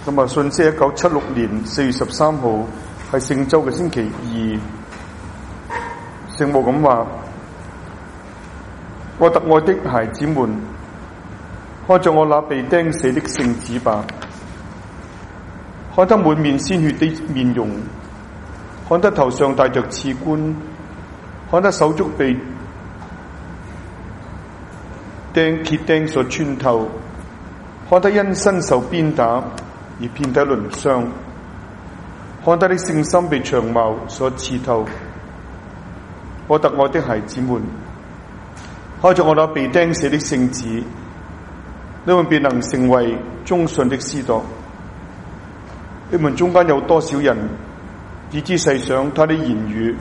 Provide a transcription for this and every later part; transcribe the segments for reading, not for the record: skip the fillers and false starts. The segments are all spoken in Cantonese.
咁啊，信息1976年4月13號係聖週嘅星期二，聖母咁話：我特愛的孩子們，看着我那被釘死的聖子吧，看他滿面鮮血的面容，看他頭上戴着刺冠，看他手足被鐵釘所穿透，看他因身受鞭打而遍體鱗傷，看他的聖心被長矛所刺透。我特愛的孩子們，看着我那被釘死的聖子，你們便能成為忠信的司鐸。你們中間有多少人以知細想他的言語？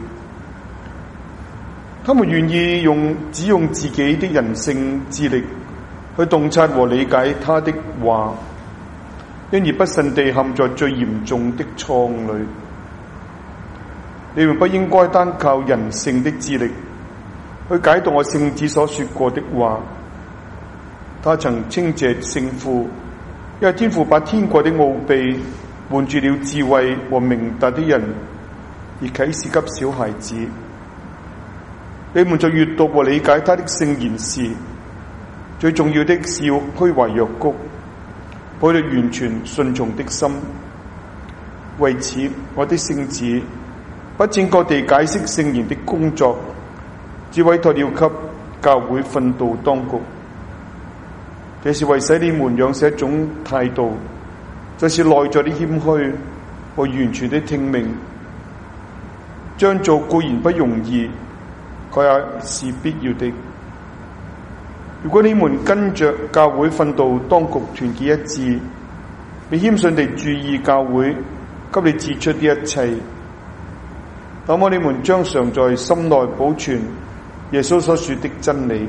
他們願意只用自己的人性智力去洞察和理解他的話，因而不慎地陷在最嚴重的錯誤裏。你們不應該單靠人性的智力去解讀我聖子所說過的話。他曾稱謝聖父，因為天父把天國的奧秘瞞住了智慧和明達的人，而啟示給小孩子。你們在閱讀和理解他的聖言時，最重要的是要虛懷若谷，抱着完全順從的心。為此，我的聖子不正確地解釋聖言的工作，只委託了給教會訓導當局。這是為使你們養成一種態度，就是內在的謙虛和完全的聽命。這樣做固然不容易，佢也是必要的。如果你們跟着教會訓導當局團結一致，並謙遜地注意教會給你指出的一切，那麼你們將常在心內保存耶穌所說的真理。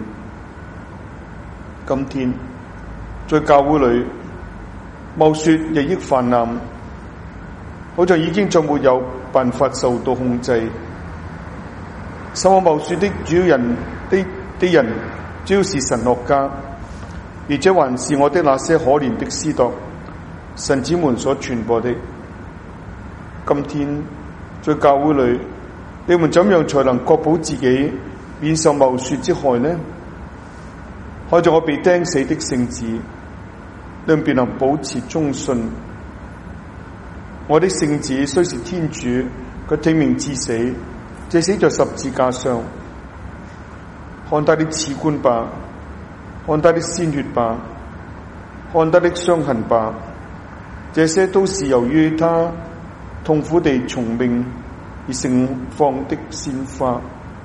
今天在教會裏，謬說日益泛濫，好像已經再沒有辦法受到控制。受我謬說的主要人主要是神學家，而且還是我的那些可憐的司鐸神子們所傳播的。今天在教會裏，你們怎樣才能確保自己免受謬說之害呢？看着我被釘死的聖子，你們便能保持忠信。我的聖子雖是天主，佢聽命至死，這死在十字架上。看他的刺冠吧，看他的鮮血吧，看他的傷痕吧，這些都是由於他痛苦地從命而盛放的鮮花。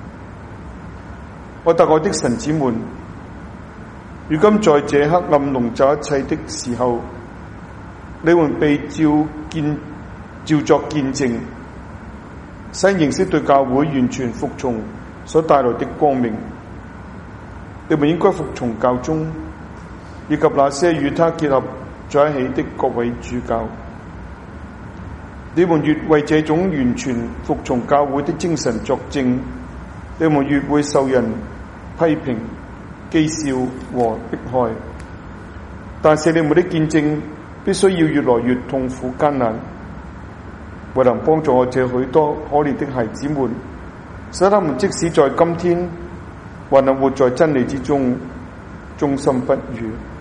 我特愛的神子們，如今在這黑暗籠罩一切的時候，你們被召作見證，使認識對教會完全服從所帶來的光明。你們應該服從教宗，以及那些與他結合在一起的各位主教。你們越為這種完全服從教會的精神作證，你們越會受人批評、譏笑和迫害。但是你們的見證必須要越來越痛苦艱難，為能幫助我這許多可憐的孩子們，使他們即使在今天還能活在真理之中，忠心不渝。